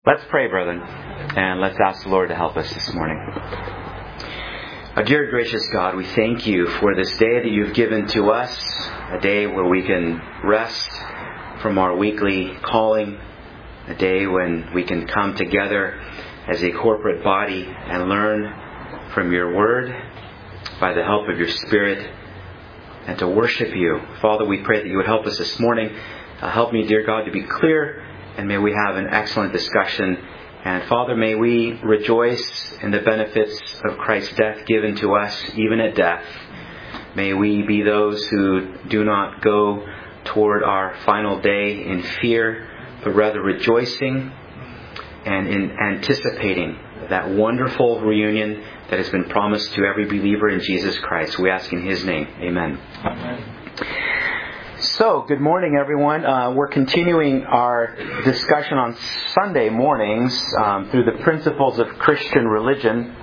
Let's pray, brethren, and let's ask the Lord to help us this morning. Our dear gracious God, we thank you for this day that you've given to us, a day where we can rest from our weekly calling, a day when we can come together as a corporate body and learn from your word by the help of your Spirit and to worship you. Father, we pray that you would help us this morning. Help me, dear God, to be clear. And may we have an excellent discussion. And Father, may we rejoice in the benefits of Christ's death given to us, even at death. May we be those who do not go toward our final day in fear, but rather rejoicing and in anticipating that wonderful reunion that has been promised to every believer in Jesus Christ. We ask in His name. Amen. Amen. So, good morning, everyone. We're continuing our discussion on Sunday mornings through the principles of Christian religion,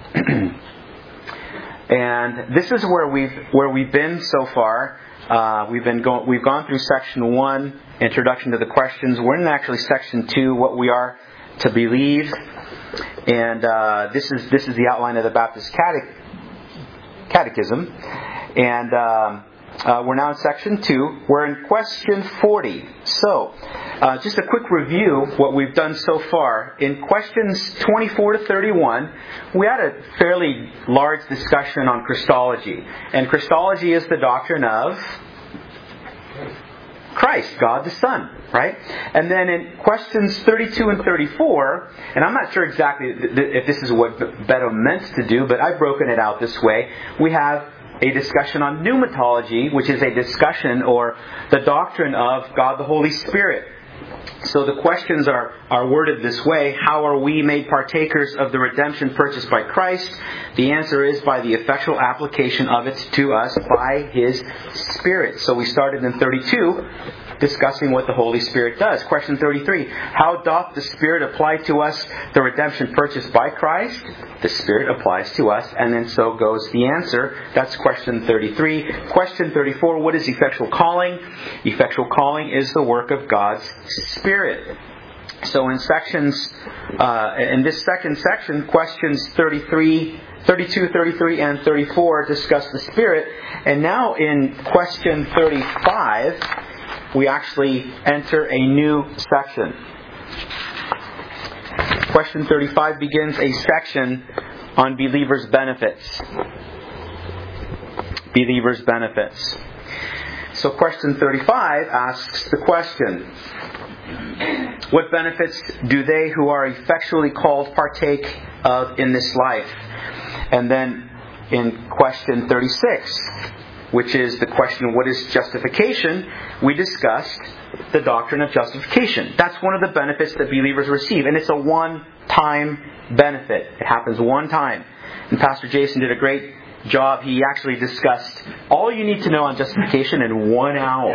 and this is where we've been so far. We've gone through section 1, introduction to the questions. We're in actually section 2, what we are to believe, and this is the outline of the Baptist Catechism, and. We're now in section 2. We're in question 40. So, just a quick review of what we've done so far. In questions 24 to 31, we had a fairly large discussion on Christology. And Christology is the doctrine of Christ, God the Son, right? And then in questions 32 and 34, and I'm not sure exactly if this is what Beto meant to do, but I've broken it out this way. We have a discussion on pneumatology, which is a discussion or the doctrine of God the Holy Spirit. So the questions are worded this way. How are we made partakers of the redemption purchased by Christ? The answer is by the effectual application of it to us by His Spirit. So we started in 32 discussing what the Holy Spirit does. Question 33. How doth the Spirit apply to us the redemption purchased by Christ? The Spirit applies to us, and then so goes the answer. That's question 33. Question 34. What is effectual calling? Effectual calling is the work of God's Spirit. So in in this second section, questions 32, 33, and 34 discuss the Spirit. And now in question 35, we actually enter a new section. Question 35 begins a section on believers' benefits. Believers' benefits. So question 35 asks the question, what benefits do they who are effectually called partake of in this life? And then in question 36, which is the question, what is justification? We discussed the doctrine of justification. That's one of the benefits that believers receive. And it's a one-time benefit. It happens one time. And Pastor Jason did a great job. He actually discussed all you need to know on justification in 1 hour.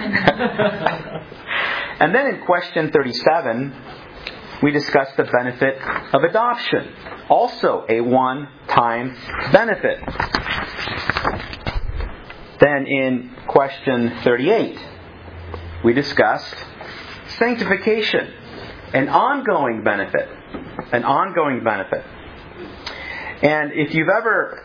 And then in question 37, we discussed the benefit of adoption. Also a one-time benefit. Then in question 38, we discussed sanctification, an ongoing benefit. An ongoing benefit. And if you've ever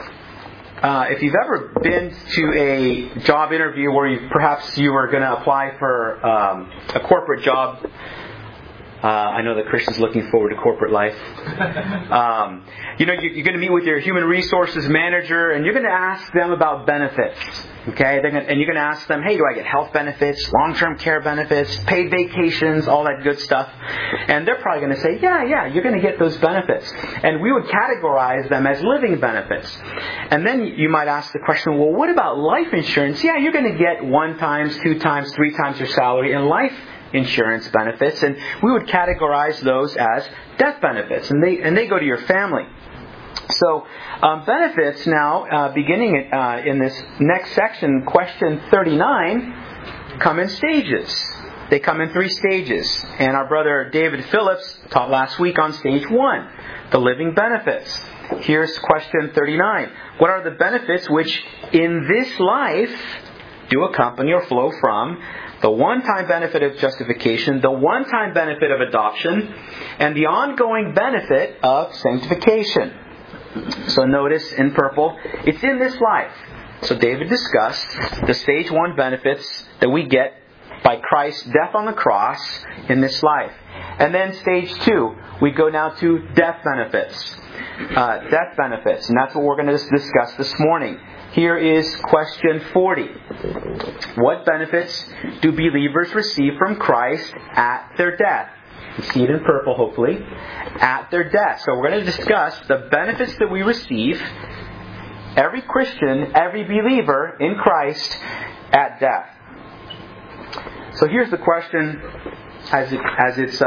been to a job interview where perhaps you were going to apply for a corporate job, I know that Christian's looking forward to corporate life. You're going to meet with your human resources manager, and you're going to ask them about benefits. Okay, and you're going to ask them, hey, do I get health benefits, long-term care benefits, paid vacations, all that good stuff? And they're probably going to say, yeah, you're going to get those benefits. And we would categorize them as living benefits. And then you might ask the question, well, what about life insurance? Yeah, you're going to get 1 times, 2 times, 3 times your salary in life insurance benefits, and we would categorize those as death benefits, and they go to your family. So benefits now, beginning in this next section, question 39, come in stages. They come in 3 stages, and our brother David Phillips taught last week on stage 1, the living benefits. Here's question 39. What are the benefits which in this life do accompany or flow from The one-time benefit of justification, the one-time benefit of adoption, and the ongoing benefit of sanctification. So notice in purple, it's in this life. So David discussed the stage 1 benefits that we get by Christ's death on the cross in this life. And then stage 2, we go now to death benefits. Death benefits, and that's what we're going to discuss this morning. Here is question 40. What benefits do believers receive from Christ at their death? You see it in purple, hopefully. At their death. So we're going to discuss the benefits that we receive, every Christian, every believer in Christ at death. So here's the question as it's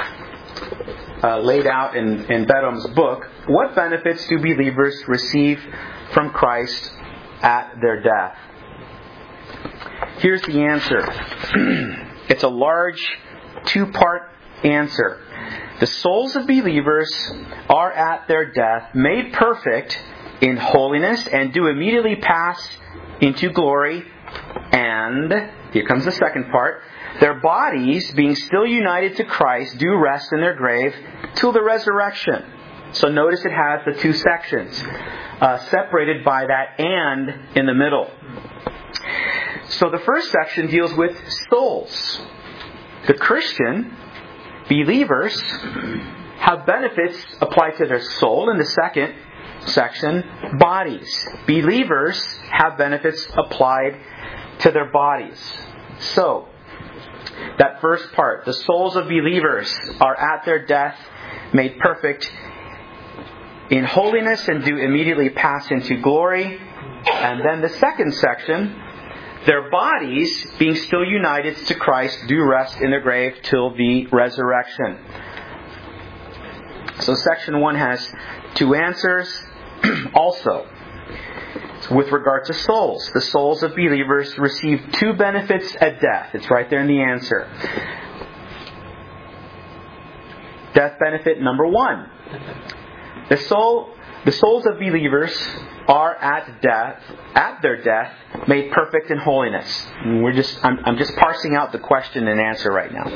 laid out in Beddome's book. What benefits do believers receive from Christ at their death? Here's the answer. It's a large 2-part answer. The souls of believers are at their death made perfect in holiness and do immediately pass into glory. And, here comes the second part, their bodies, being still united to Christ, do rest in their grave till the resurrection. So notice it has the 2 sections, separated by that "and" in the middle. So the first section deals with souls. The Christian believers have benefits applied to their soul. In the second section, bodies. Believers have benefits applied to their bodies. So, that first part, the souls of believers are at their death made perfect in holiness and do immediately pass into glory. And then the second section, their bodies, being still united to Christ, do rest in their grave till the resurrection. So section 1 has 2 answers. Also, with regard to souls, the souls of believers receive 2 benefits at death. It's right there in the answer. Death benefit number 1. The souls of believers are at their death, made perfect in holiness. And I'm just parsing out the question and answer right now.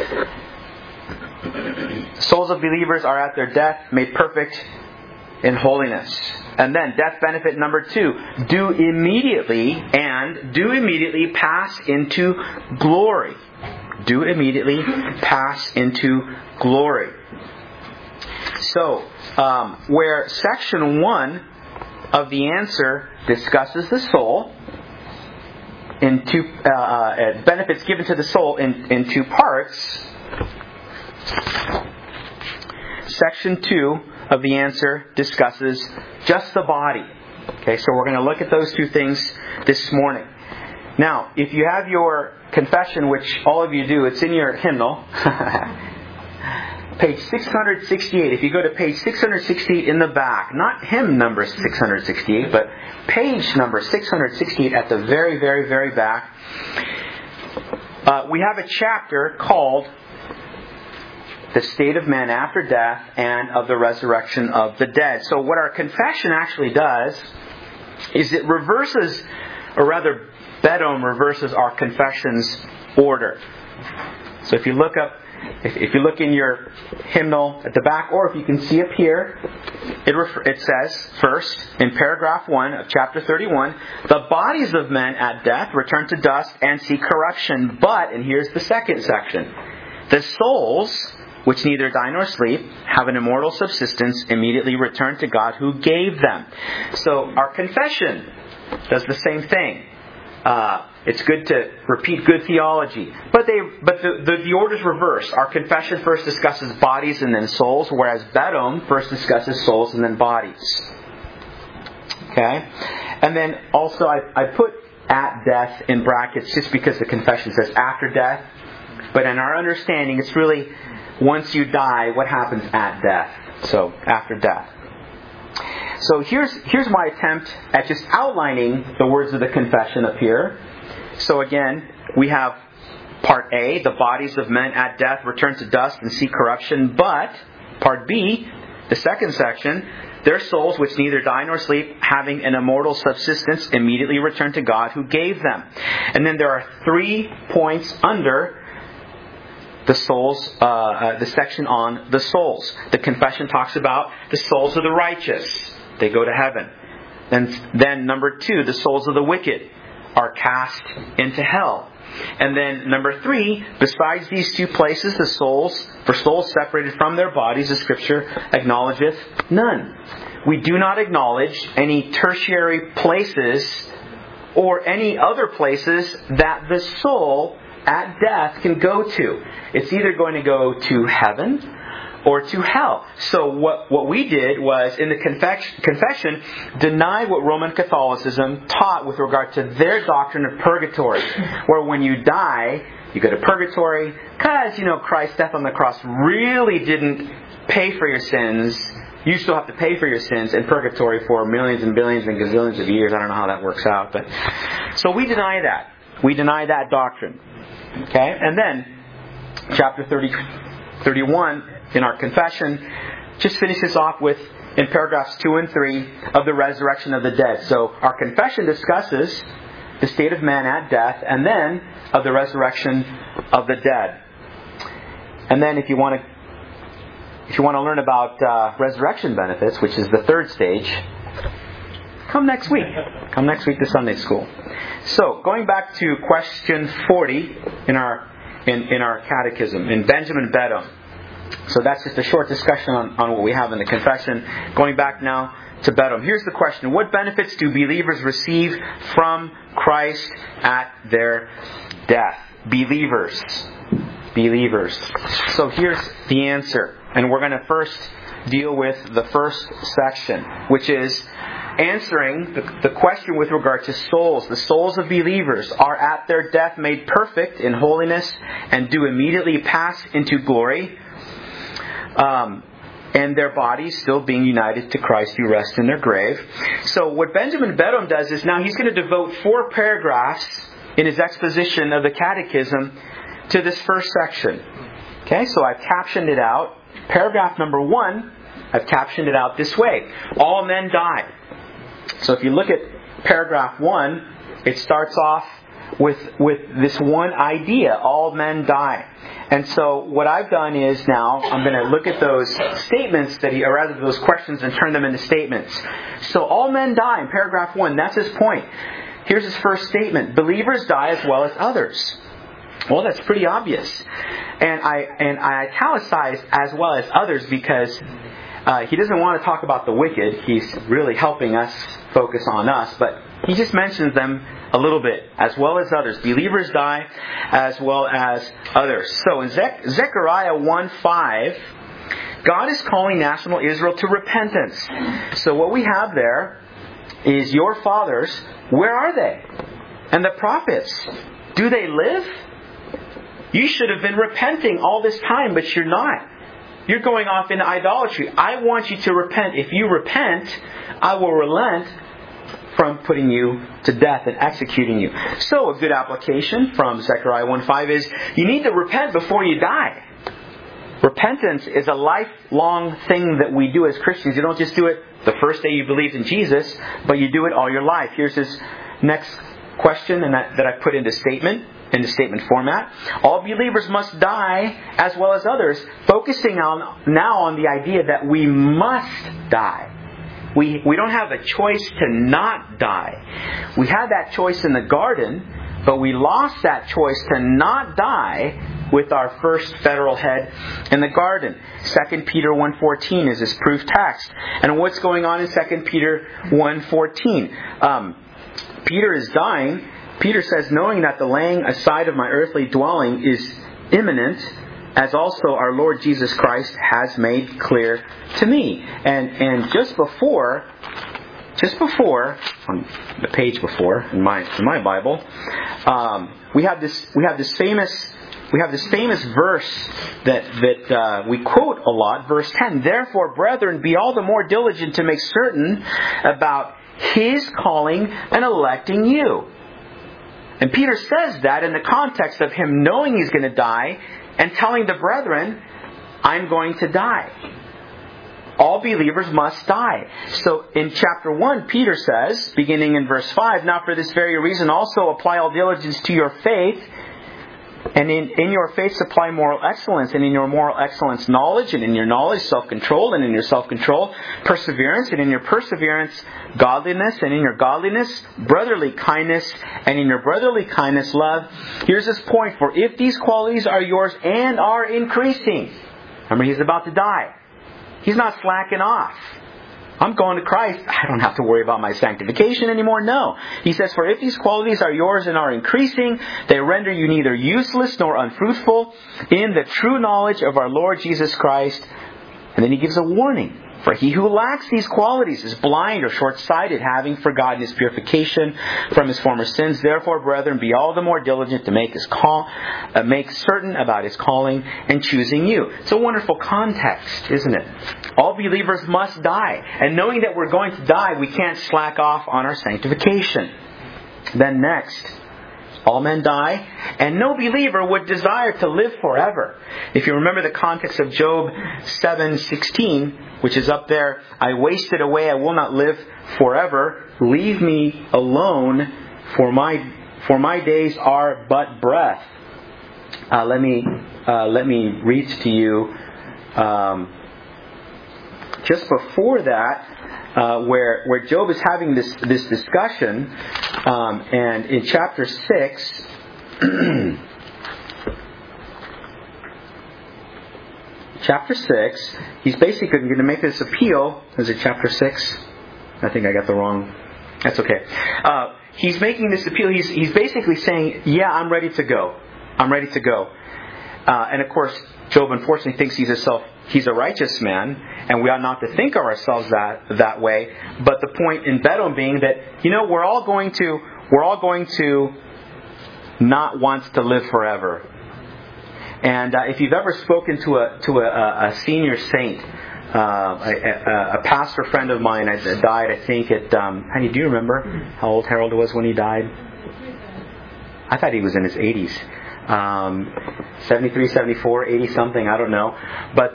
Souls of believers are at their death, made perfect in holiness. And then death benefit number 2, do immediately pass into glory. Do immediately pass into glory. So, where section 1 of the answer discusses the soul in 2 benefits given to the soul in 2 parts, section 2 of the answer discusses just the body. Okay, so we're going to look at those 2 things this morning. Now, if you have your confession, which all of you do, it's in your hymnal. Page 668. If you go to page 668 in the back, not hymn number 668, but page number 668 at the very, very, very back, we have a chapter called The State of Man After Death and of the Resurrection of the Dead. So what our confession actually does is it reverses, or rather Beddome reverses our confession's order. So if you look in your hymnal at the back, or if you can see up here, it says first, in paragraph 1 of chapter 31, the bodies of men at death return to dust and see corruption. But, and here's the second section, the souls, which neither die nor sleep, have an immortal subsistence, immediately return to God who gave them. So our confession does the same thing. It's good to repeat good theology. But the order's reversed. Our confession first discusses bodies and then souls, whereas Beddome first discusses souls and then bodies. Okay? And then also I put at death in brackets just because the confession says after death. But in our understanding, it's really once you die, what happens at death? So, after death. So here's my attempt at just outlining the words of the confession up here. So again, we have part A, the bodies of men at death return to dust and see corruption. But, part B, The second section, their souls which neither die nor sleep, having an immortal subsistence, immediately return to God who gave them. And then there are 3 points under the souls, the section on the souls. The confession talks about the souls of the righteous. They go to heaven. And then number 2, the souls of the wicked are cast into hell. And then number 3, besides these 2 places, the souls, for souls separated from their bodies, the Scripture acknowledgeth none. We do not acknowledge any tertiary places or any other places that the soul at death can go to. It's either going to go to heaven or to hell. So what we did was, in the confession, deny what Roman Catholicism taught with regard to their doctrine of purgatory, where when you die, you go to purgatory, because, Christ's death on the cross really didn't pay for your sins. You still have to pay for your sins in purgatory for millions and billions and gazillions of years. I don't know how that works out. But so we deny that. We deny that doctrine. Okay? And then, chapter 31 in our confession just finishes off with, in paragraphs 2 and 3, of the resurrection of the dead. So our confession discusses the state of man at death, and then of the resurrection of the dead. And then if you want to learn about resurrection benefits, which is the third stage, come next week. Come next week to Sunday school. So, going back to question 40 in our catechism, in Benjamin Bedham. So that's just a short discussion on what we have in the confession. Going back now to Bedham. Here's the question. What benefits do believers receive from Christ at their death? Believers. So here's the answer. And we're going to first deal with the first section, which is answering the question with regard to souls. The souls of believers are at their death made perfect in holiness and do immediately pass into glory, and their bodies still being united to Christ who rests in their grave. So what Benjamin Bedham does is now he's going to devote 4 paragraphs in his exposition of the catechism to this first section. Okay, so I've captioned it out. Paragraph number 1, I've captioned it out this way. All men die. So if you look at paragraph 1, it starts off with this one idea. All men die. And so what I've done is now I'm going to look at those statements those questions and turn them into statements. So all men die in paragraph 1. That's his point. Here's his first statement. Believers die as well as others. Well, that's pretty obvious. And I italicized as well as others because he doesn't want to talk about the wicked. He's really helping us focus on us. But he just mentions them a little bit, as well as others. Believers die as well as others. So in Zechariah 1:5, God is calling national Israel to repentance. So what we have there is your fathers, where are they? And the prophets, do they live? You should have been repenting all this time, but you're not. You're going off into idolatry. I want you to repent. If you repent, I will relent from putting you to death and executing you. So a good application from Zechariah 1:5 is you need to repent before you die. Repentance is a lifelong thing that we do as Christians. You don't just do it the first day you believed in Jesus, but you do it all your life. Here's his next question that I put into statement format. All believers must die as well as others, focusing now on the idea that we must die. We don't have a choice to not die. We had that choice in the garden, but we lost that choice to not die with our first federal head in the garden. 2 Peter 1:14 is his proof text. And what's going on in 2 Peter 1:14? Peter is dying. Peter says, knowing that the laying aside of my earthly dwelling is imminent, as also our Lord Jesus Christ has made clear to me. And just before, on the page before in my Bible, we have this famous verse that we quote a lot, verse 10. Therefore, brethren, be all the more diligent to make certain about His calling and electing you. And Peter says that in the context of him knowing he's going to die and telling the brethren, I'm going to die. all believers must die. So in chapter 1, Peter says, beginning in verse 5, now for this very reason also apply all diligence to your faith, and in your faith supply moral excellence, and in your moral excellence knowledge, and in your knowledge self-control, and in your self-control perseverance, and in your perseverance godliness, and in your godliness brotherly kindness, and in your brotherly kindness love. Here's this point, for if these qualities are yours and are increasing, remember he's about to die. He's not slacking off. I'm going to Christ. I don't have to worry about my sanctification anymore. No. He says, for if these qualities are yours and are increasing, they render you neither useless nor unfruitful in the true knowledge of our Lord Jesus Christ. And then he gives a warning. For he who lacks these qualities is blind or short-sighted, having forgotten his purification from his former sins. Therefore, brethren, be all the more diligent to make certain about his calling and choosing you. It's a wonderful context, isn't it? All believers must die. And knowing that we're going to die, we can't slack off on our sanctification. Then next, all men die, and no believer would desire to live forever. If you remember the context of Job 7:16, which is up there, I wasted away, I will not live forever. Leave me alone, for my days are but breath. Let me read to you just before that, where Job is having this discussion, and in chapter 6, chapter 6, he's basically going to make this appeal. Is it chapter 6? I think I got the wrong. That's okay. He's making this appeal. He's basically saying, yeah, I'm ready to go. I'm ready to go. And of course, Job unfortunately thinks he's a righteous man, and we ought not to think of ourselves that way. But the point in Bedouin being that, we're all going to not want to live forever. And if you've ever spoken to a senior saint, a pastor friend of mine died, I think at honey, do you remember how old Harold was when he died? I thought he was in his 80s. 73, 74, 80 something, I don't know. But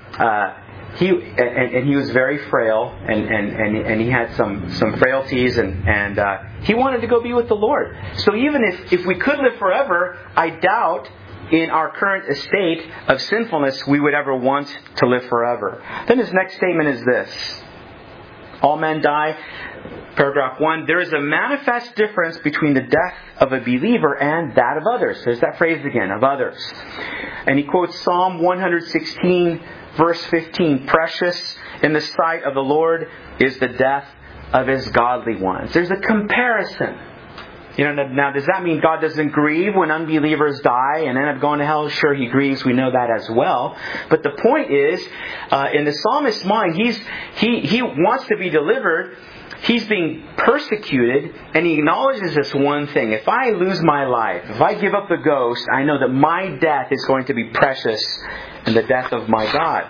he was very frail, and he had some frailties, and he wanted to go be with the Lord. So even if we could live forever, I doubt in our current estate of sinfulness we would ever want to live forever. Then his next statement is this. All men die. Paragraph 1, there is a manifest difference between the death of a believer and that of others. There's that phrase again, of others. And he quotes Psalm 116, verse 15. Precious in the sight of the Lord is the death of his godly ones. There's a comparison. Now does that mean God doesn't grieve when unbelievers die and end up going to hell? Sure, he grieves. We know that as well. But the point is, in the psalmist's mind, he wants to be delivered. He's being persecuted, and he acknowledges this one thing. If I lose my life, if I give up the ghost, I know that my death is going to be precious in the death of my God.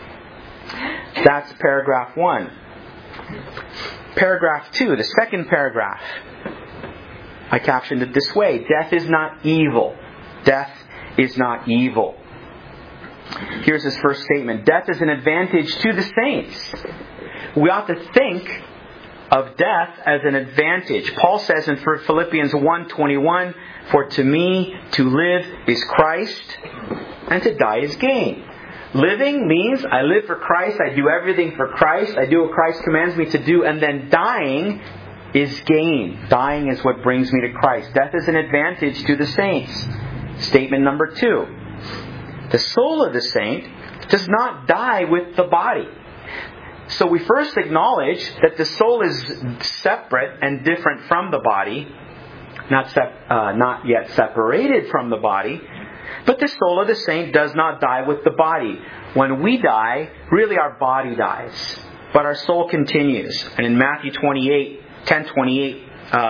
That's paragraph 1. Paragraph 2, the second paragraph. I captioned it this way. Death is not evil. Death is not evil. Here's his first statement. Death is an advantage to the saints. We ought to think of death as an advantage. Paul says in Philippians 1:21, for to me to live is Christ, and to die is gain. Living means I live for Christ, I do everything for Christ, I do what Christ commands me to do, and then dying is gain. Dying is what brings me to Christ. Death is an advantage to the saints. Statement number 2. The soul of the saint does not die with the body. So we first acknowledge that the soul is separate and different from the body, not yet separated from the body, but the soul of the saint does not die with the body. When we die, really our body dies, but our soul continues. And in Matthew 10:28,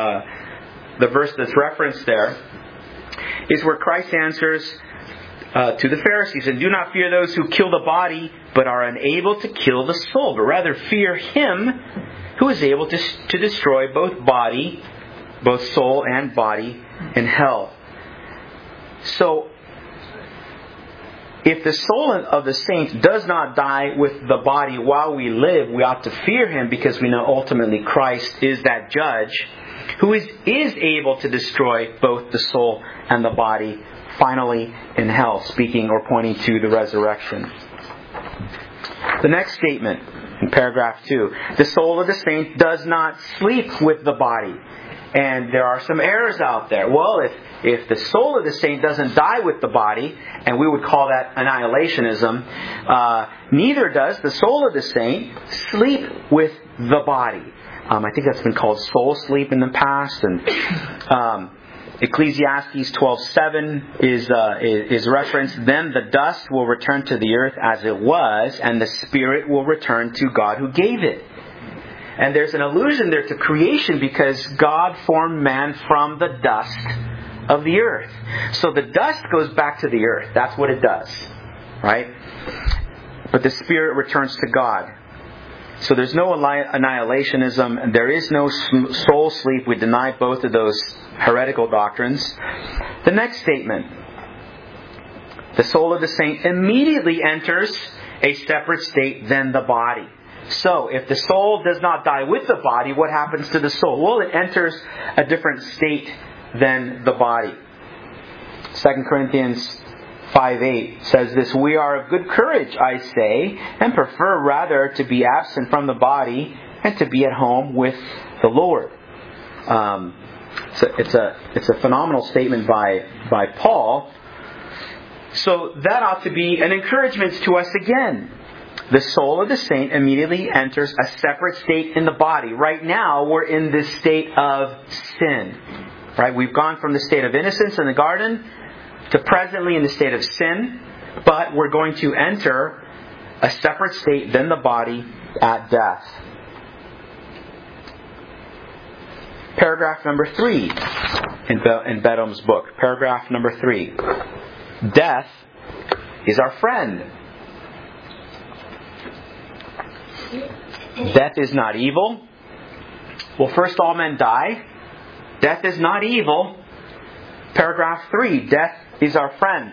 the verse that's referenced there, is where Christ answers to the Pharisees, and do not fear those who kill the body, but are unable to kill the soul, but rather fear Him who is able to destroy both soul and body in hell. So, if the soul of the saint does not die with the body while we live, we ought to fear him, because we know ultimately Christ is that judge who is able to destroy both the soul and the body finally in hell, speaking or pointing to the resurrection. The next statement in paragraph 2, the soul of the saint does not sleep with the body. And there are some errors out there. Well, if the soul of the saint doesn't die with the body, and we would call that annihilationism, neither does the soul of the saint sleep with the body. I think that's been called soul sleep in the past. And Ecclesiastes 12:7 is referenced. Then the dust will return to the earth as it was, and the spirit will return to God who gave it. And there's an allusion there to creation, because God formed man from the dust of the earth. So the dust goes back to the earth. That's what it does. Right? But the spirit returns to God. So there's no annihilationism. There is no soul sleep. We deny both of those heretical doctrines. The next statement. The soul of the saint immediately enters a separate state than the body. So, if the soul does not die with the body, what happens to the soul? Well, it enters a different state than the body. 2 Corinthians 5:8 says this, "We are of good courage, I say, and prefer rather to be absent from the body and to be at home with the Lord." So it's a phenomenal statement by Paul. So that ought to be an encouragement to us again. The soul of the saint immediately enters a separate state in the body. Right now, we're in this state of sin. Right? We've gone from the state of innocence in the garden to presently in the state of sin. But we're going to enter a separate state than the body at death. Paragraph number 3 in Beddome's book. Paragraph number 3. Death is our friend. Death is not evil. Well, first all men die. Death is not evil. Paragraph 3. Death is our friend.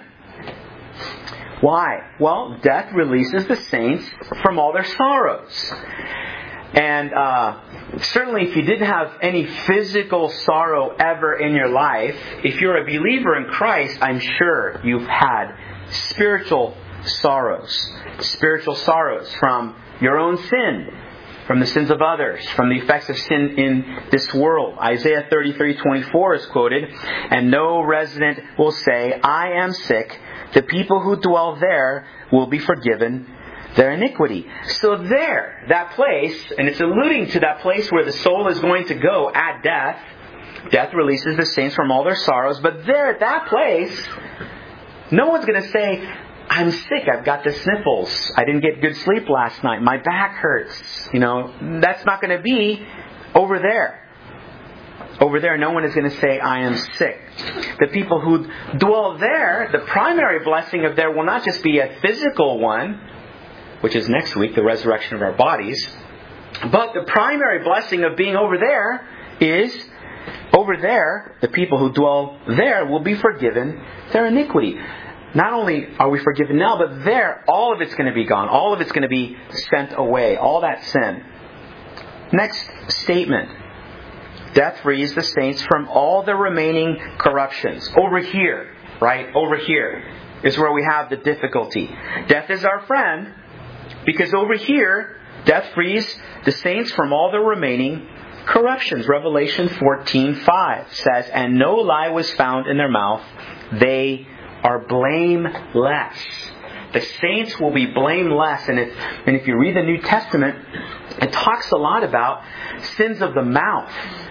Why? Well, death releases the saints from all their sorrows. And certainly if you didn't have any physical sorrow ever in your life, if you're a believer in Christ, I'm sure you've had spiritual sorrows. Spiritual sorrows from your own sin, from the sins of others, from the effects of sin in this world. Isaiah 33:24 is quoted, "And no resident will say, 'I am sick.' The people who dwell there will be forgiven their iniquity." So there, that place, and it's alluding to that place where the soul is going to go at death. Death releases the saints from all their sorrows. But there at that place, no one's going to say, "I'm sick, I've got the sniffles. I didn't get good sleep last night. My back hurts." That's not going to be over there. Over there, no one is going to say, "I am sick." The people who dwell there, the primary blessing of there will not just be a physical one, which is next week, the resurrection of our bodies, but the primary blessing of being over there is, over there, the people who dwell there will be forgiven their iniquity. Not only are we forgiven now, but there, all of it's going to be gone. All of it's going to be sent away. All that sin. Next statement. Death frees the saints from all the remaining corruptions. Over here, right? Over here is where we have the difficulty. Death is our friend, because over here, death frees the saints from all the remaining corruptions. Revelation 14:5 says, "And no lie was found in their mouth. They are blameless." The saints will be blameless. And if you read the New Testament, it talks a lot about sins of the mouth.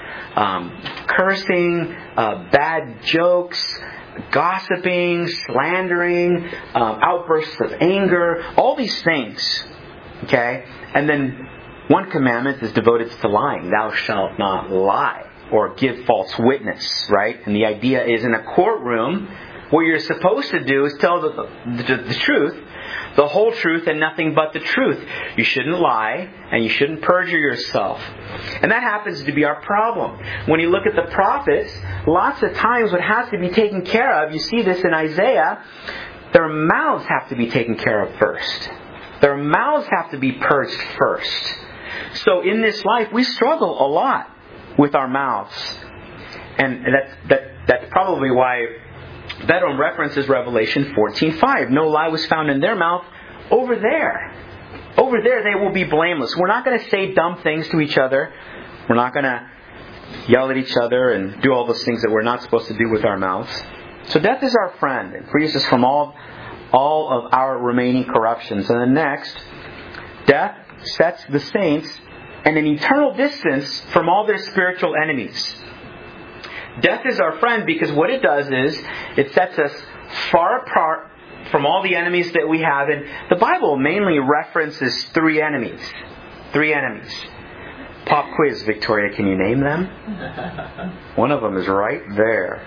Cursing, bad jokes, gossiping, slandering, outbursts of anger, all these things. Okay? And then one commandment is devoted to lying. Thou shalt not lie or give false witness, right? And the idea is in a courtroom, what you're supposed to do is tell the truth, the whole truth, and nothing but the truth. You shouldn't lie, and you shouldn't perjure yourself. And that happens to be our problem. When you look at the prophets, lots of times what has to be taken care of, you see this in Isaiah, their mouths have to be taken care of first. Their mouths have to be purged first. So in this life, we struggle a lot with our mouths. And that's probably why Bedouin references Revelation 14:5. No lie was found in their mouth. Over there they will be blameless. We're not going to say dumb things to each other. We're not going to yell at each other and do all those things that we're not supposed to do with our mouths. So death is our friend. It frees us from all of our remaining corruptions. And then next, death sets the saints at an eternal distance from all their spiritual enemies. Death is our friend because what it does is it sets us far apart from all the enemies that we have. And the Bible mainly references three enemies. Three enemies. Pop quiz, Victoria, can you name them? One of them is right there.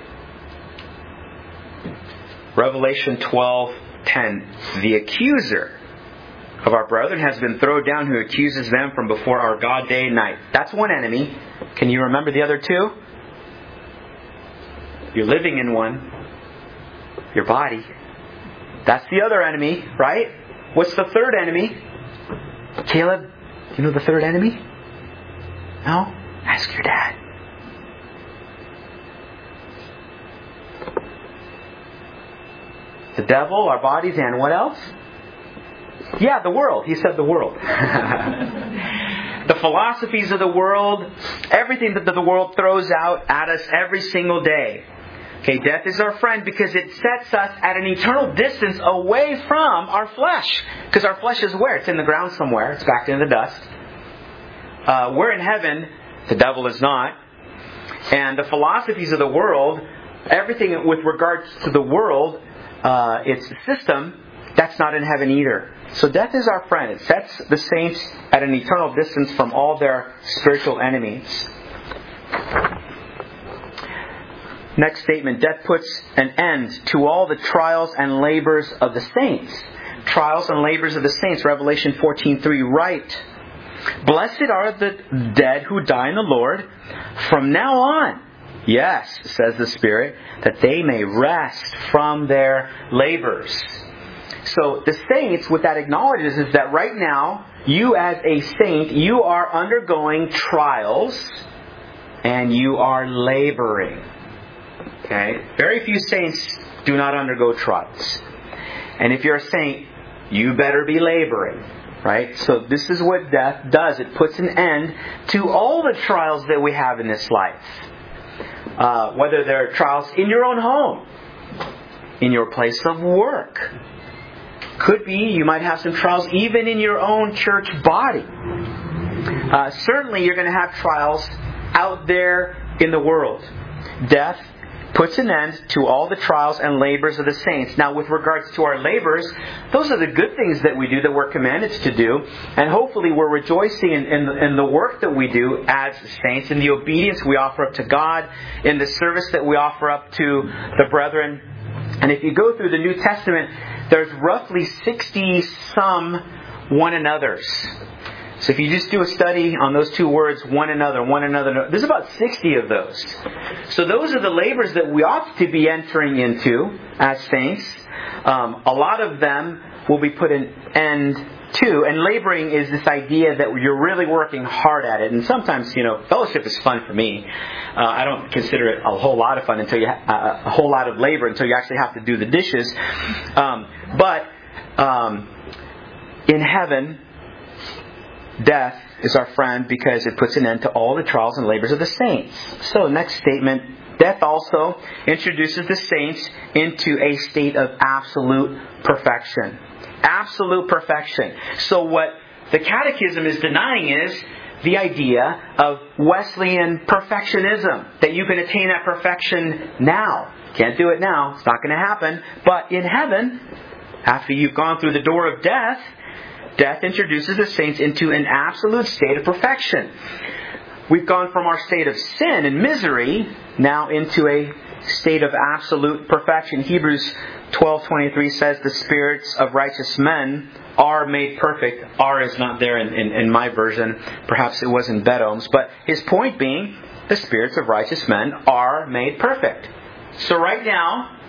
Revelation 12:10. The accuser of our brethren has been thrown down, who accuses them from before our God day and night. That's one enemy. Can you remember the other two? You're living in one. Your body. That's the other enemy, right? What's the third enemy? Caleb, you know the third enemy? No? Ask your dad. The devil, our bodies, and what else? Yeah, the world. He said the world. The philosophies of the world, everything that the world throws out at us every single day. Okay, death is our friend because it sets us at an eternal distance away from our flesh. Because our flesh is where? It's in the ground somewhere. It's back in the dust. We're in heaven. The devil is not. And the philosophies of the world, everything with regards to the world, its system, that's not in heaven either. So death is our friend. It sets the saints at an eternal distance from all their spiritual enemies. Next statement, death puts an end to all the trials and labors of the saints. Trials and labors of the saints. Revelation 14:3, right. Blessed are the dead who die in the Lord from now on. Yes, says the Spirit, that they may rest from their labors. So the saints, what that acknowledges is that right now, you as a saint, you are undergoing trials and you are laboring. Okay? Very few saints do not undergo trials. And if you're a saint, you better be laboring. Right? So this is what death does. It puts an end to all the trials that we have in this life. Whether they're trials in your own home, in your place of work. Could be you might have some trials even in your own church body. Certainly you're going to have trials out there in the world. Death puts an end to all the trials and labors of the saints. Now, with regards to our labors, those are the good things that we do, that we're commanded to do. And hopefully we're rejoicing in the work that we do as saints, in the obedience we offer up to God, in the service that we offer up to the brethren. And if you go through the New Testament, there's roughly 60-some one another's. So if you just do a study on those two words, one another, there's about 60 of those. So those are the labors that we ought to be entering into as saints. A lot of them will be put an end to. And laboring is this idea that you're really working hard at it. And sometimes, fellowship is fun for me. I don't consider it a whole lot of fun until a whole lot of labor until you actually have to do the dishes. But in heaven, death is our friend because it puts an end to all the trials and labors of the saints. So, next statement. Death also introduces the saints into a state of absolute perfection. Absolute perfection. So what the Catechism is denying is the idea of Wesleyan perfectionism. That you can attain that perfection now. Can't do it now. It's not going to happen. But in heaven, after you've gone through the door of death, death introduces the saints into an absolute state of perfection. We've gone from our state of sin and misery now into a state of absolute perfection. Hebrews 12:23 says the spirits of righteous men are made perfect. Are is not there in my version. Perhaps it was in Bedouin's. But his point being, the spirits of righteous men are made perfect. So right now,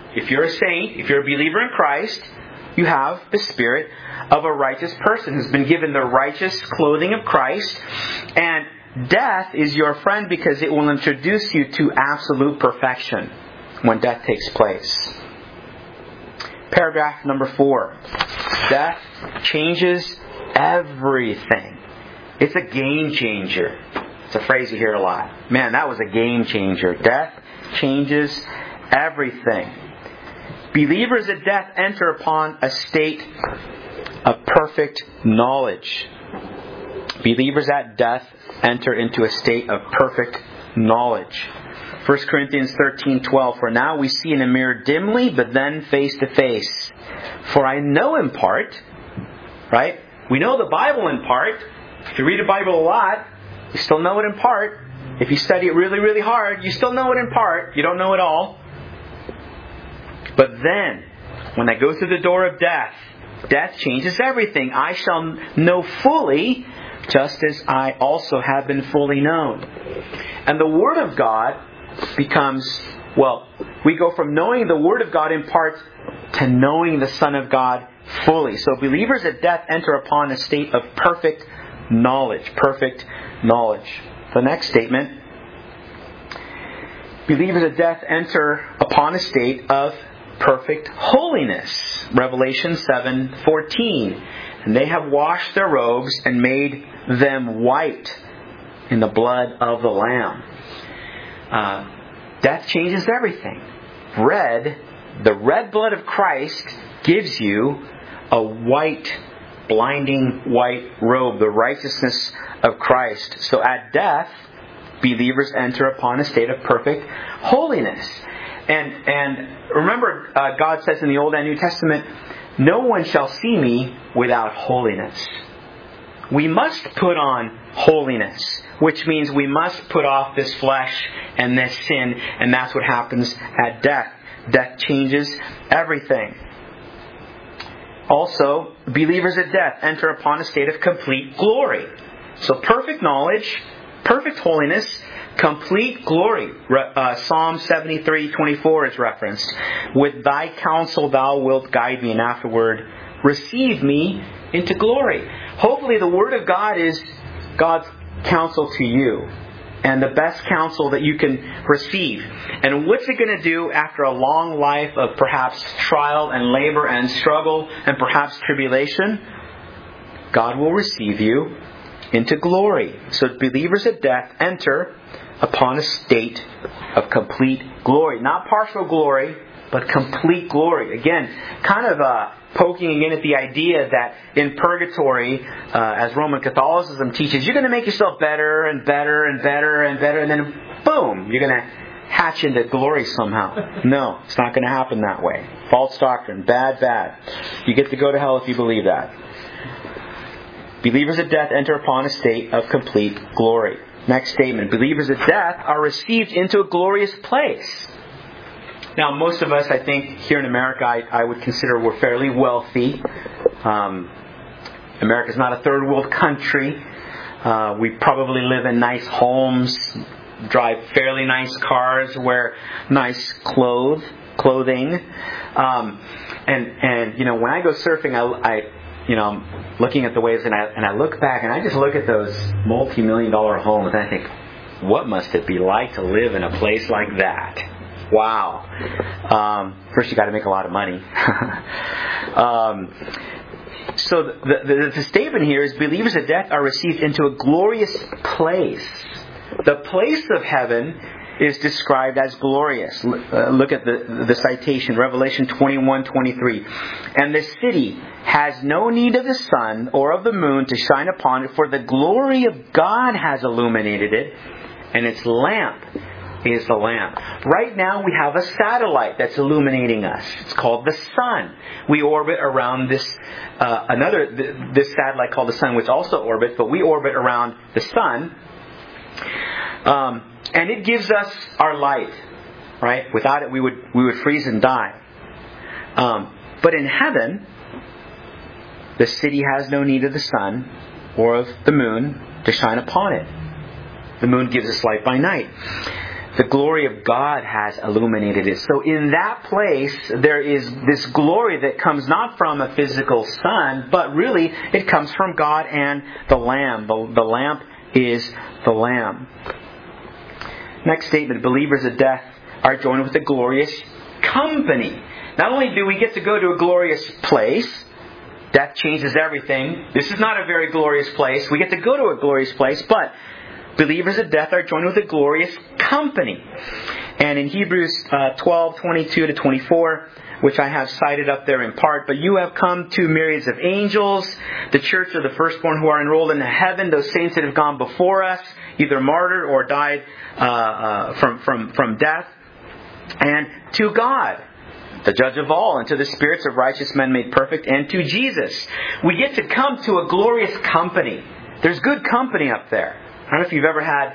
if you're a saint, if you're a believer in Christ, you have the spirit of a righteous person who's been given the righteous clothing of Christ. And death is your friend because it will introduce you to absolute perfection when death takes place. Paragraph number 4. Death changes everything. It's a game changer. It's a phrase you hear a lot. Man, that was a game changer. Death changes everything. Believers at death enter upon a state of perfect knowledge. Believers at death enter into a state of perfect knowledge. 1 Corinthians 13:12, for now we see in a mirror dimly, but then face to face. For I know in part, right? We know the Bible in part. If you read the Bible a lot, you still know it in part. If you study it really, really hard, you still know it in part. You don't know it all. But then, when I go through the door of death, death changes everything. I shall know fully, just as I also have been fully known. And the Word of God becomes, we go from knowing the Word of God in part to knowing the Son of God fully. So believers at death enter upon a state of perfect knowledge. Perfect knowledge. The next statement. Believers at death enter upon a state of perfect holiness. Revelation 7:14. And they have washed their robes and made them white in the blood of the Lamb. Death changes everything. The red blood of Christ gives you a white, blinding white robe, the righteousness of Christ. So at death, believers enter upon a state of perfect holiness. And remember, God says in the Old and New Testament, no one shall see me without holiness. We must put on holiness, which means we must put off this flesh and this sin, and that's what happens at death. Death changes everything. Also, believers at death enter upon a state of complete glory. So perfect knowledge, perfect holiness, complete glory. Psalm 73:24 is referenced. With thy counsel thou wilt guide me, and afterward receive me into glory. Hopefully the Word of God is God's counsel to you, and the best counsel that you can receive. And what's it going to do after a long life of perhaps trial and labor and struggle and perhaps tribulation? God will receive you into glory. So believers at death enter upon a state of complete glory. Not partial glory, but complete glory. Again, kind of poking again at the idea that in purgatory, as Roman Catholicism teaches, you're going to make yourself better and better and better and better, and then boom, you're going to hatch into glory somehow. No, it's not going to happen that way. False doctrine. Bad. You get to go to hell if you believe that. Believers at death enter upon a state of complete glory. Next statement. Believers at death are received into a glorious place. Now, most of us, I think, here in America, I would consider we're fairly wealthy. America's not a third world country. We probably live in nice homes, drive fairly nice cars, wear nice clothing. And when I go surfing, I'm looking at the waves and I look back and I just look at those multi-million-dollar homes and I think, what must it be like to live in a place like that? Wow. First you got to make a lot of money. So the statement here is believers at death are received into a glorious place. The place of heaven is described as glorious. Look at the citation, Revelation 21:23. And the city has no need of the sun or of the moon to shine upon it, for the glory of God has illuminated it, and its lamp is the Lamb. Right now we have a satellite that's illuminating us. It's called the sun. We orbit around this this satellite called the sun, which also orbits, but we orbit around the sun. And it gives us our light, right? Without it, we would freeze and die. But in heaven, the city has no need of the sun or of the moon to shine upon it. The moon gives us light by night. the glory of God has illuminated it. So in that place, there is this glory that comes not from a physical sun, but really it comes from God and the Lamb. The lamp is the Lamb. Next statement, believers at death are joined with a glorious company. Not only do we get to go to a glorious place, death changes everything. This is not a very glorious place. We get to go to a glorious place, but believers at death are joined with a glorious company. And in Hebrews 12:22-24, which I have cited up there in part, but you have come to myriads of angels, the church of the firstborn who are enrolled into heaven, those saints that have gone before us, either martyred or died from death, and to God, the judge of all, and to the spirits of righteous men made perfect, and to Jesus. We get to come to a glorious company. There's good company up there. I don't know if you've ever had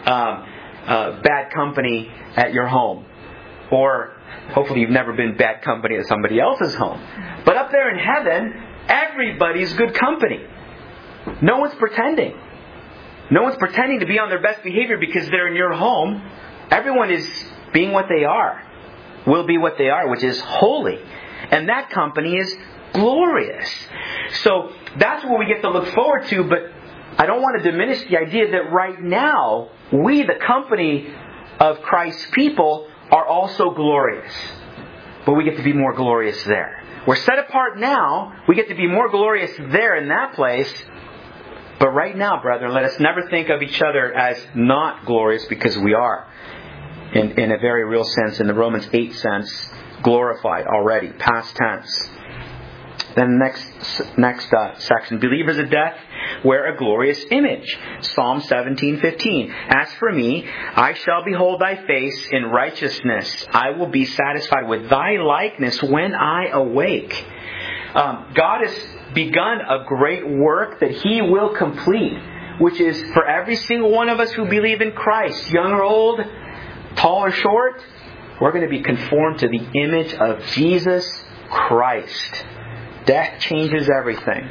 bad company at your home. Or hopefully you've never been bad company at somebody else's home. But up there in heaven, everybody's good company. No one's pretending. No one's pretending to be on their best behavior because they're in your home. Everyone is being what they are. Will be what they are, which is holy. And that company is glorious. So that's what we get to look forward to, but I don't want to diminish the idea that right now, we, the company of Christ's people, are also glorious. But we get to be more glorious there. We're set apart now. We get to be more glorious there in that place. But right now, brethren, let us never think of each other as not glorious, because we are. In a very real sense, in the Romans 8 sense, glorified already, past tense. Then next section, believers at death wear a glorious image. Psalm 17:15. As for me, I shall behold thy face in righteousness. I will be satisfied with thy likeness when I awake. God has begun a great work that He will complete, which is for every single one of us who believe in Christ, young or old, tall or short, we're going to be conformed to the image of Jesus Christ. Death changes everything.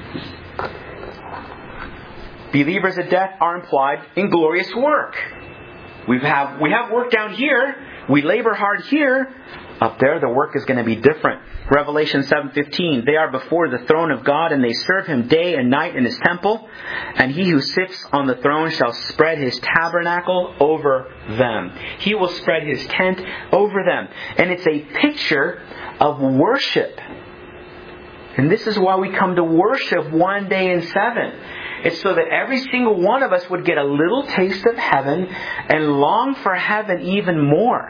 Believers at death are implied in glorious work. We have work down here. We labor hard here. Up there, the work is going to be different. Revelation 7:15. They are before the throne of God, and they serve Him day and night in His temple. And He who sits on the throne shall spread His tabernacle over them. He will spread His tent over them. And it's a picture of worship. And this is why we come to worship one day in 7. It's so that every single one of us would get a little taste of heaven and long for heaven even more.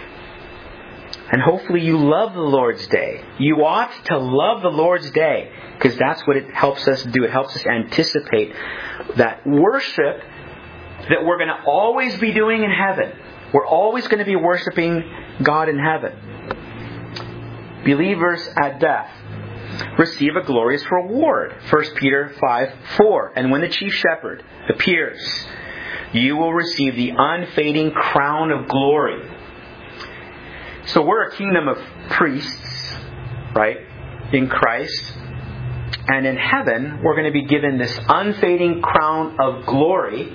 And hopefully you love the Lord's Day. You ought to love the Lord's Day, because that's what it helps us do. It helps us anticipate that worship that we're going to always be doing in heaven. We're always going to be worshiping God in heaven. Believers at death receive a glorious reward. 1 Peter 5:4. And when the chief shepherd appears, you will receive the unfading crown of glory. So we're a kingdom of priests, right, in Christ. And in heaven, we're going to be given this unfading crown of glory.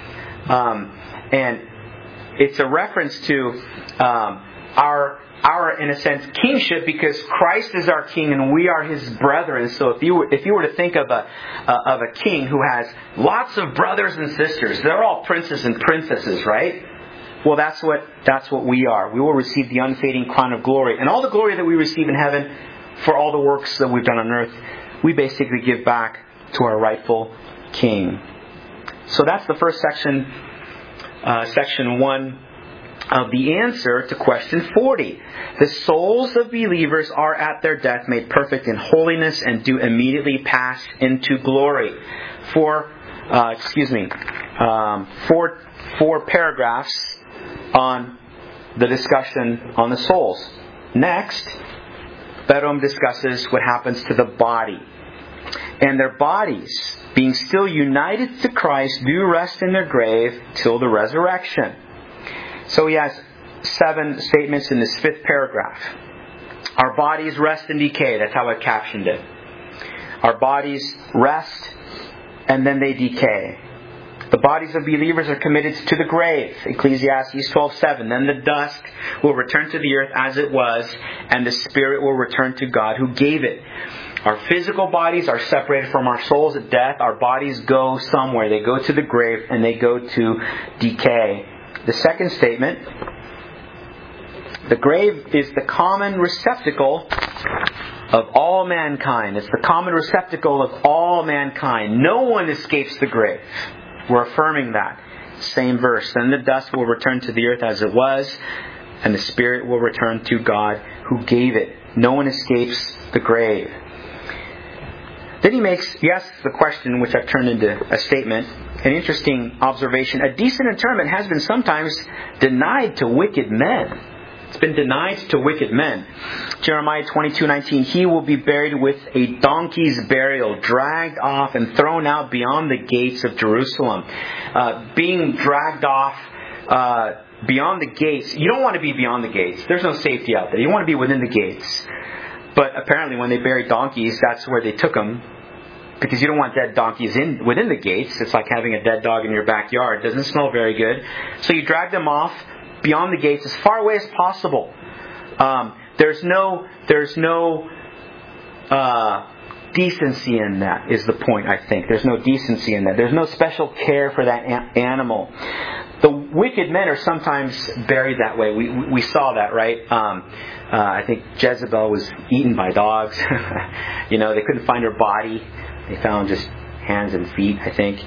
And it's a reference to our, in a sense, kingship, because Christ is our king and we are His brethren. So if you were to think of a king who has lots of brothers and sisters, they're all princes and princesses, right? Well, that's what we are. We will receive the unfading crown of glory. And all the glory that we receive in heaven for all the works that we've done on earth, we basically give back to our rightful King. So that's the first section, section 1 of the answer to question 40. The souls of believers are at their death made perfect in holiness and do immediately pass into glory. Four paragraphs on the discussion on the souls. Next, Berom discusses what happens to the body. And their bodies, being still united to Christ, do rest in their grave till the resurrection. So he has 7 statements in this 5th paragraph. Our bodies rest and decay. That's how I captioned it. Our bodies rest and then they decay. The bodies of believers are committed to the grave. Ecclesiastes 12:7. Then the dust will return to the earth as it was, and the spirit will return to God who gave it. Our physical bodies are separated from our souls at death. Our bodies go somewhere. They go to the grave and they go to decay. The second statement, the grave is the common receptacle of all mankind. It's the common receptacle of all mankind. No one escapes the grave. We're affirming that. Same verse. Then the dust will return to the earth as it was, and the spirit will return to God who gave it. No one escapes the grave. Then he asks the question, which I've turned into a statement, an interesting observation. A decent interment has been sometimes denied to wicked men. It's been denied to wicked men. Jeremiah 22:19, he will be buried with a donkey's burial, dragged off and thrown out beyond the gates of Jerusalem. Being dragged off beyond the gates. You don't want to be beyond the gates. There's no safety out there. You want to be within the gates. But apparently when they buried donkeys, that's where they took them. Because you don't want dead donkeys within the gates. It's like having a dead dog in your backyard. It doesn't smell very good. So you drag them off beyond the gates as far away as possible. There's no decency in that, is the point, I think. There's no decency in that. There's no special care for that animal. The wicked men are sometimes buried that way. We saw that, right? I think Jezebel was eaten by dogs. They couldn't find her body. They found just hands and feet, I think.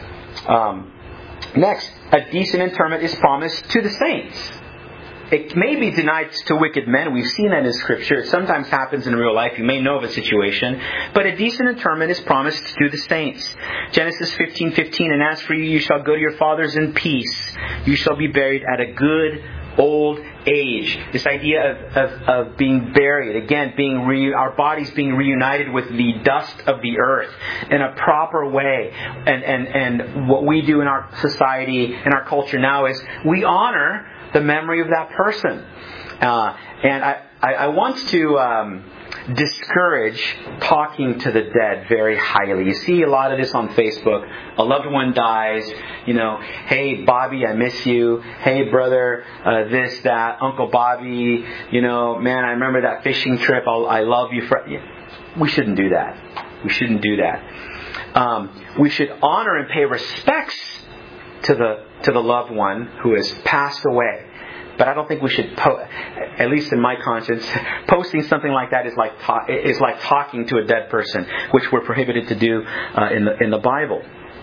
Next, a decent interment is promised to the saints. It may be denied to wicked men. We've seen that in Scripture. It sometimes happens in real life. You may know of a situation. But a decent interment is promised to the saints. Genesis 15:15, and as for you, you shall go to your fathers in peace. You shall be buried at a good old age. This idea of being buried, again, our bodies being reunited with the dust of the earth in a proper way. And what we do in our society, in our culture now, is we honor the memory of that person. And I want to discourage talking to the dead very highly. You see a lot of this on Facebook. A loved one dies. Hey, Bobby, I miss you. Hey, brother, this, that. Uncle Bobby, man, I remember that fishing trip. I love you. We shouldn't do that. We shouldn't do that. We should honor and pay respects to the loved one who has passed away. But I don't think we should, at least in my conscience, posting something like that is like talking to a dead person, which we're prohibited to do in the Bible.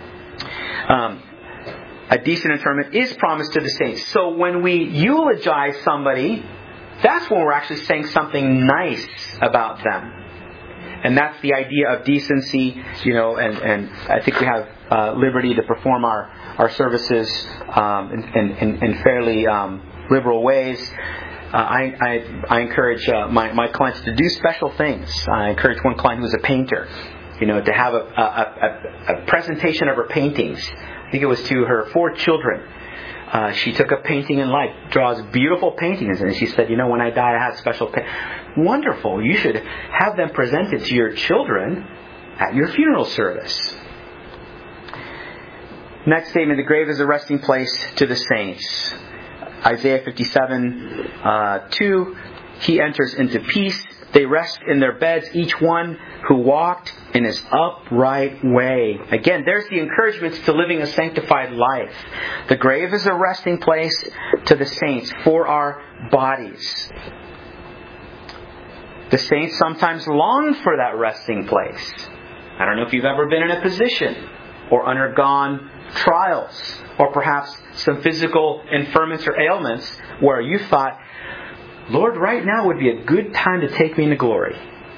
A decent interment is promised to the saints. So when we eulogize somebody, that's when we're actually saying something nice about them. And that's the idea of decency, and I think we have liberty to perform our services in fairly liberal ways. I encourage my clients to do special things. I encourage one client who's a painter, to have a presentation of her paintings. I think it was to her 4 children. She took a painting in life, draws beautiful paintings, and she said, when I die, I have special Wonderful. You should have them presented to your children at your funeral service. Next statement, the grave is a resting place to the saints. Isaiah 57:2, he enters into peace. They rest in their beds, each one who walked in his upright way. Again, there's the encouragement to living a sanctified life. The grave is a resting place to the saints for our bodies. The saints sometimes long for that resting place. I don't know if you've ever been in a position or undergone trials or perhaps some physical infirmities or ailments where you thought, Lord, right now would be a good time to take me into glory.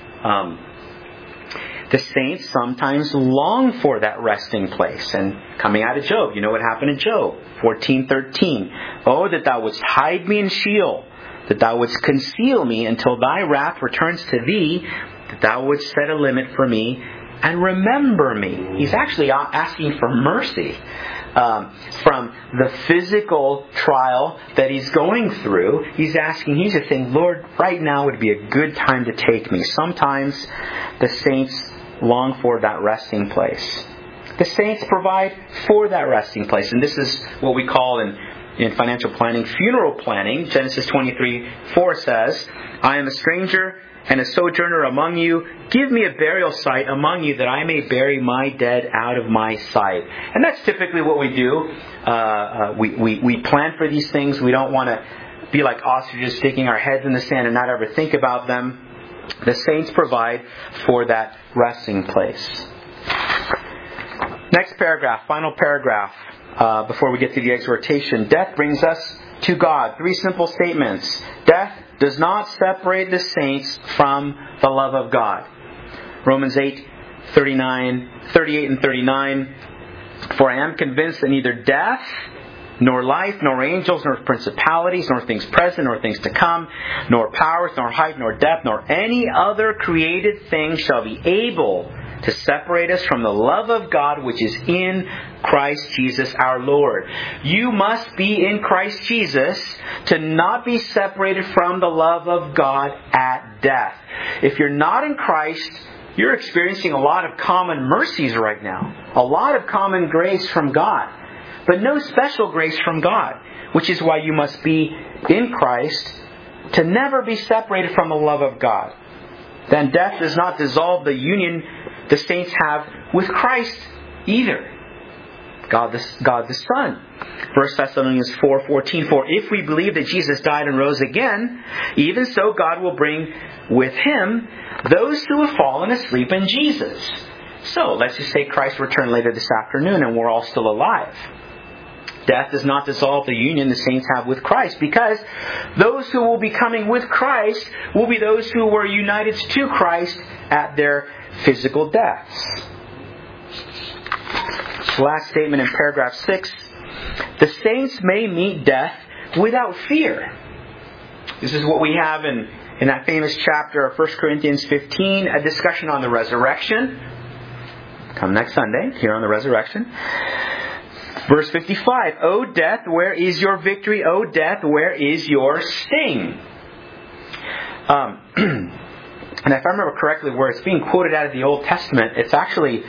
The saints sometimes long for that resting place. And coming out of Job, you know what happened in Job 14:13. Oh, that thou wouldst hide me in Sheol, that thou wouldst conceal me until thy wrath returns to thee, that thou wouldst set a limit for me and remember me. He's actually asking for mercy. From the physical trial that he's going through, he's just saying, Lord, right now would be a good time to take me. Sometimes the saints long for that resting place. The saints provide for that resting place. And this is what we call in financial planning, funeral planning. Genesis 23:4 says, I am a stranger and a sojourner among you. Give me a burial site among you that I may bury my dead out of my sight. And that's typically what we do. We plan for these things. We don't want to be like ostriches sticking our heads in the sand and not ever think about them. The saints provide for that resting place. Next paragraph, final paragraph, before we get to the exhortation. Death brings us to God. 3 simple statements. Death does not separate the saints from the love of God. Romans 8:38 and 39. For I am convinced that neither death, nor life, nor angels, nor principalities, nor things present, nor things to come, nor powers, nor height, nor depth, nor any other created thing shall be able to separate us from the love of God which is in Christ Jesus our Lord. You must be in Christ Jesus to not be separated from the love of God at death. If you're not in Christ, you're experiencing a lot of common mercies right now. A lot of common grace from God. But no special grace from God. Which is why you must be in Christ to never be separated from the love of God. Then death does not dissolve the union the saints have with Christ either. God the Son. 1 Thessalonians 4:14. For if we believe that Jesus died and rose again, even so God will bring with Him those who have fallen asleep in Jesus. So, let's just say Christ returned later this afternoon and we're all still alive. Death does not dissolve the union the saints have with Christ, because those who will be coming with Christ will be those who were united to Christ at their physical deaths. Last statement in paragraph 6. The saints may meet death without fear. This is what we have in that famous chapter of 1 Corinthians 15, a discussion on the resurrection. Come next Sunday, here on the resurrection. Verse 55, O death, where is your victory? O death, where is your sting? And if I remember correctly, where it's being quoted out of the Old Testament, it's actually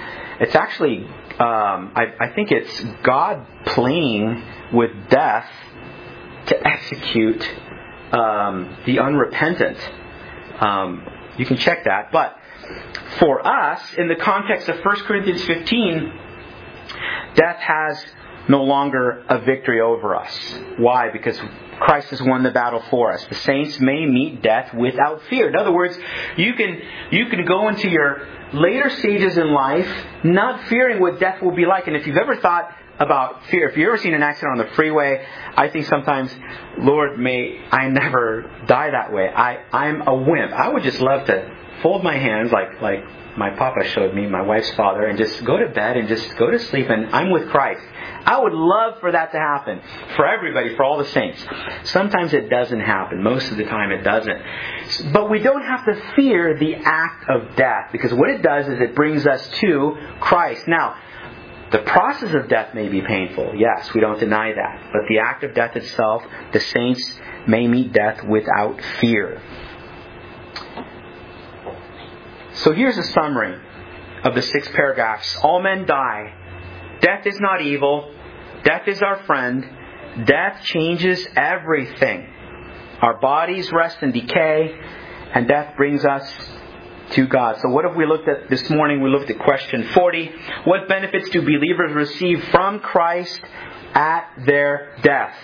I think it's God playing with death to execute the unrepentant. You can check that. But for us, in the context of 1 Corinthians 15, death has no longer a victory over us. Why? Because Christ has won the battle for us. The saints may meet death without fear. In other words, you can go into your later stages in life not fearing what death will be like. And if you've ever thought about fear, if you've ever seen an accident on the freeway, I think sometimes, Lord, may I never die that way. I'm a wimp. I would just love to fold my hands like my papa showed me, my wife's father, and just go to bed and just go to sleep, and I'm with Christ. I would love for that to happen. For everybody, for all the saints. Sometimes it doesn't happen. Most of the time it doesn't. But we don't have to fear the act of death, because what it does is it brings us to Christ. Now, the process of death may be painful. Yes, we don't deny that. But the act of death itself, the saints may meet death without fear. So here's a summary of the 6 paragraphs. All men die. Death is not evil. Death is our friend. Death changes everything. Our bodies rest and decay, and death brings us to God. So what have we looked at this morning? We looked at question 40. What benefits do believers receive from Christ at their death?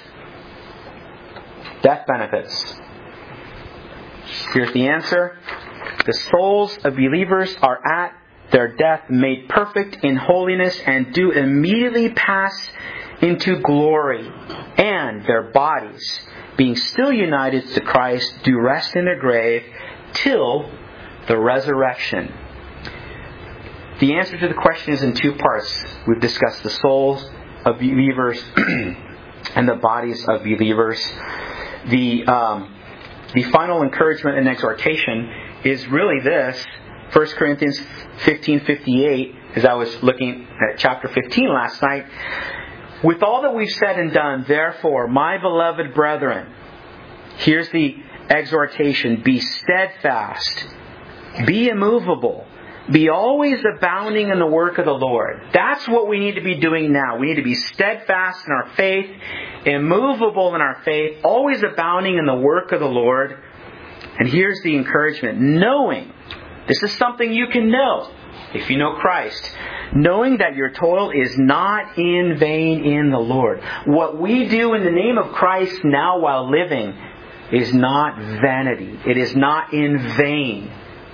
Death benefits. Here's the answer. The souls of believers are at their death made perfect in holiness and do immediately pass into glory. And their bodies, being still united to Christ, do rest in their grave till the resurrection. The answer to the question is in 2 parts. We've discussed the souls of believers and the bodies of believers. The final encouragement and exhortation is really this. 1 Corinthians 15:58, as I was looking at chapter 15 last night. With all that we've said and done, therefore, my beloved brethren, here's the exhortation, be steadfast, be immovable, Be always abounding in the work of the Lord. That's what we need to be doing now. We need to be steadfast in our faith, immovable in our faith, always abounding in the work of the Lord. And here's the encouragement. Knowing, this is something you can know if you know Christ. Knowing that your toil is not in vain in the Lord. What we do in the name of Christ now while living is not vanity. It is not in vain.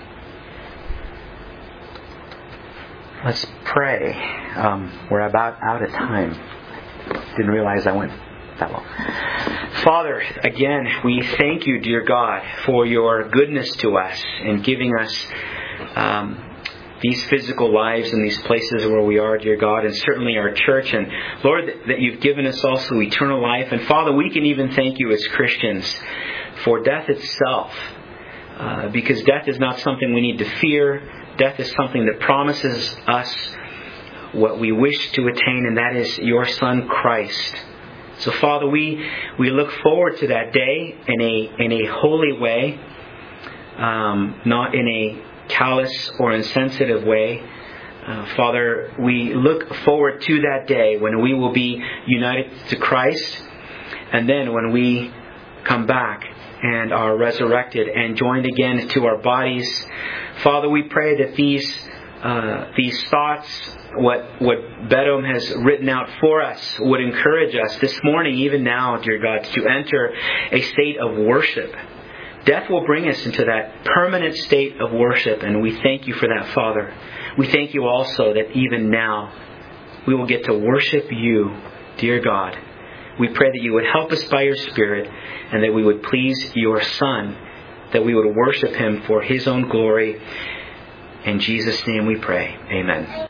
Let's pray. We're about out of time. Didn't realize I went that long. Father, again, we thank you, dear God, for your goodness to us in giving us these physical lives in these places where we are, dear God, and certainly our church. And Lord, that you've given us also eternal life. And Father, we can even thank you as Christians for death itself. Because death is not something we need to fear. Death is something that promises us what we wish to attain, and that is your Son, Christ. So, Father, we look forward to that day in a holy way, not in a callous or insensitive way. Father, we look forward to that day when we will be united to Christ, and then when we come back and are resurrected and joined again to our bodies. Father, we pray that these thoughts, what Bedom has written out for us, would encourage us this morning, even now, dear God, to enter a state of worship. Death will bring us into that permanent state of worship, and we thank you for that, Father. We thank you also that even now we will get to worship you, dear God. We pray that you would help us by your Spirit, and that we would please your Son, that we would worship him for his own glory. In Jesus' name we pray. Amen.